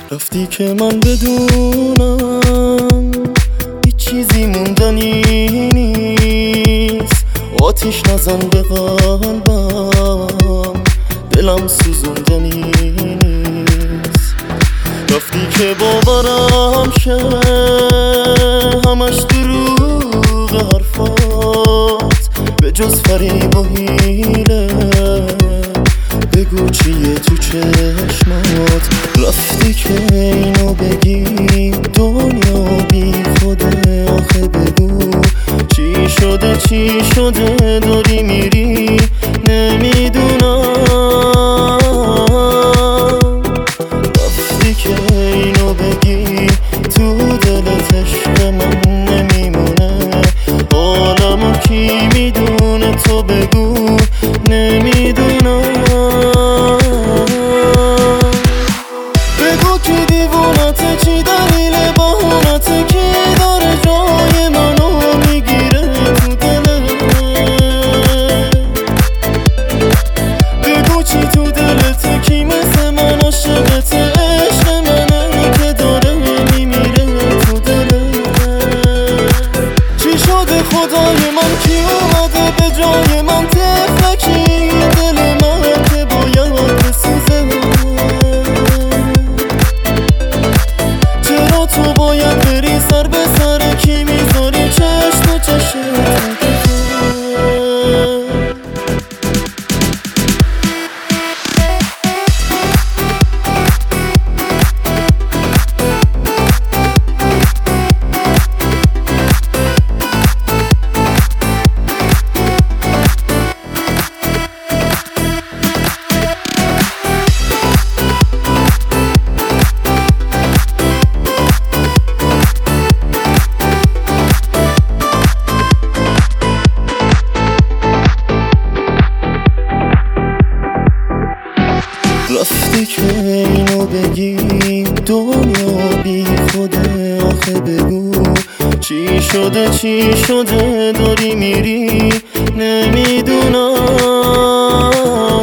رفتی که من بدونم هیچ چیزی موندنی نیست. آتیش نزن به قلبم، دلم سوزوندنی نیست. رفتی که باورم شه همش دروغ حرفات، به جز فریب و حیله بگو چیه تو چشمات. رفتی که اینو بگی دنیا بی خوده، آخه بگو چی شده چی شده داری میری نمیدونم. رفتی که اینو بگی تو دلت عشق من نمیمونه، حالمو کی میدونه تو بگو نمیدونم. بگو کی دیوونته، چی دلیل بهونته، کی داره جای منو میگیره تو دلت. بگو چی تو دلته، کی مثل من عاشقته، عشق منه که داره میمیره تو دلت. چی شده خدای من، کی اومده به جای من، تفلکی دل من که باید بسوزه. چرا تو باید بری سر به سر کی میذاری چشم تو چشم. رفتی که اینو بگی دنیا بی خوده، آخه بگو چی شده چی شده داری میری نمیدونم.